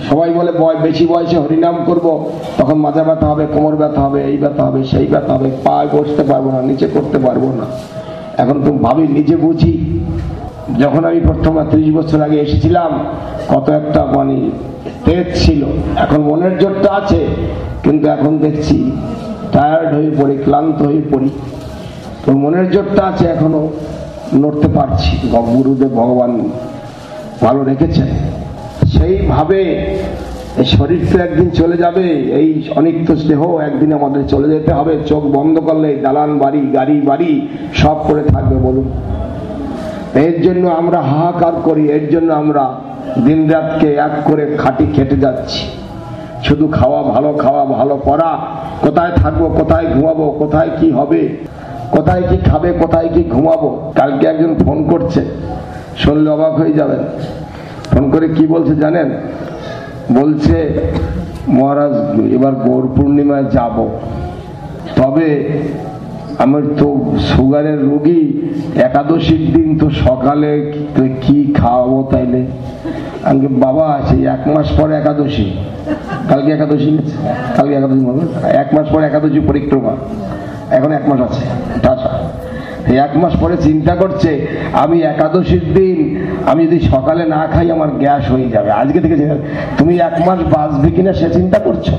সবাই বলে বেশি বয়সে হরিনাম করব, তখন মাজা ব্যথা হবে, কোমর ব্যথা হবে, এই ব্যথা হবে, সেই ব্যথা হবে, পায়ে বসতে পারবো না, নিচে করতে পারবো না। এখন তুমি ভাবি, নিজে বুঝি, যখন আমি প্রথম 30 বছর আগে এসেছিলাম কত একটা তেজ ছিল। এখন মনের জোরটা আছে, কিন্তু এখন দেখছি টায়ার্ড হয়ে পড়ি, ক্লান্ত হয়ে পড়ি। তো মনের জোরটা আছে, এখনো নড়তে পারছি। গুরুদেব ভগবান ভালো রেখেছেন। সেইভাবে শরীর তো একদিন চলে যাবে, এই অনিত্য দেহ একদিন আমাদের চলে যেতে হবে। চোখ বন্ধ করলে দালান বাড়ি, গাড়ি বাড়ি সব করে থাকবে বলুন। এর জন্য আমরা হাহাকার করি, এর জন্য আমরা দিন রাতকে এক করে খাটি খেটে যাচ্ছি। শুধু খাওয়া ভালো, খাওয়া ভালো, পড়া, কোথায় থাকবো, কোথায় ঘুমাবো, কোথায় কি হবে, কোথায় কি খাবে, কোথায় কি ঘুমাবো। কালকে একজন ফোন করছে, শুনলে অবাক হয়ে যাবেন। ফোন করে কি বলছে জানেন? বলছে, মহারাজ এবার গৌর পূর্ণিমায় যাব, তবে আমার তো সুগারের রোগী, একাদশীর দিন তো সকালে কি খাওয়াবো তাইলে? আমি বাবা, সেই 1 মাস পরে একাদশী, কালকে একাদশী, কালকে একাদশী, 1 মাস পরে একাদশী পরিক্রমা, এখন 1 মাস আছে। 1 মাস পরে চিন্তা করছে, আমি একাদশীর দিন আমি যদি সকালে না খাই আমার গ্যাস হয়ে যাবে। আজকে থেকে তুমি 1 মাস বাঁচবে কিনা সে চিন্তা করছো?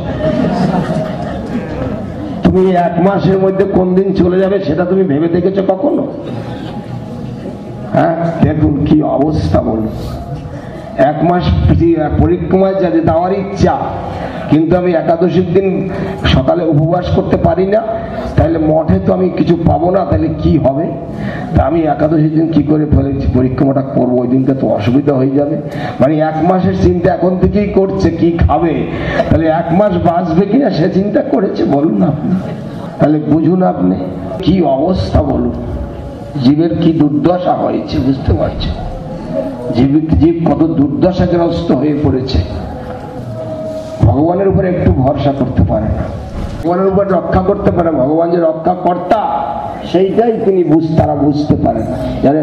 তুমি 1 মাসের মধ্যে কোন দিন চলে যাবে সেটা তুমি ভেবে দেখেছো কখনো? হ্যাঁ, দেখুন কি অবস্থা বলুন। 1 মাস পরিক্রমায় যাওয়ার ইচ্ছা, কিন্তু আমি একাদশীর দিন সকালে উপবাস করতে পারি না, তাহলে মঠে তো আমি কিছু পাবো না, তাহলে কি হবে? তা আমি একাদশীর দিন কি করে পরিক্রমাটা করবো? ওই দিনটা তো অসুবিধা হয়ে যাবে। 1 মাসের চিন্তা এখন থেকেই করছে কি খাবে, তাহলে 1 মাস বাঁচবে কিনা সে চিন্তা করেছে বলুন আপনি। তাহলে বুঝুন আপনি কি অবস্থা বলুন। জীবের কি দুর্দশা হয়েছে বুঝতে পারছেন? জীব কত দুর্দশাগ্রস্ত হয়ে পড়েছে। ভগবানের উপরে একটু ভরসা করতে পারে না, ভগবানের উপর রক্ষা করতে পারে। ভগবান যে রক্ষা কর্তা সেইটাই তারা বুঝতে পারে না, জানেন?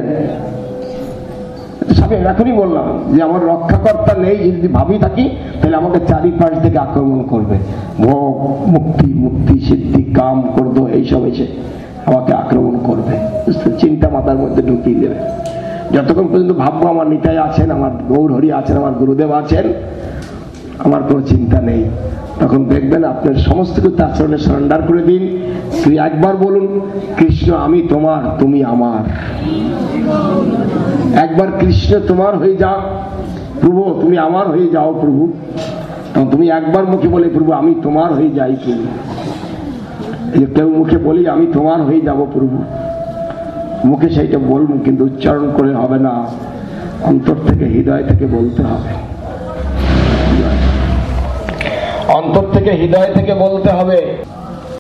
এখনই বললাম যে আমার রক্ষাকর্তা নেই, যদি ভাবি থাকি তাহলে আমাকে চারিপাশ থেকে আক্রমণ করবে। ভোগ, মুক্তি, মুক্তি, সিদ্ধি, কাম, ক্রোধ এইসব এসে আমাকে আক্রমণ করবে, চিন্তা মাথার মধ্যে ঢুকিয়ে দেবে। যতক্ষণ পর্যন্ত ভাববো আমার নিতাই আছেন, আমার গৌর হরি আছেন, আমার গুরুদেব আছেন, আমার কোনো চিন্তা নেই, তখন দেখবেন আপনার সমস্ত কিছু আচরণে সারেন্ডার করে দিন। একবার বলুন, কৃষ্ণ আমি তোমার, তুমি আমার। একবার কৃষ্ণ তোমার হয়ে যাও, প্রভু তুমি আমার হয়ে যাও প্রভু। তখন তুমি একবার মুখে বলে, প্রভু আমি তোমার হয়ে যাই প্রভু। কেউ মুখে বলি আমি তোমার হয়ে যাব প্রভু, মুখে সেইটা বলবো, কিন্তু উচ্চারণ করে হবে না, অন্তর থেকে, হৃদয় থেকে বলতে হবে। অন্তর থেকে, হৃদয় থেকে বলতে হবে।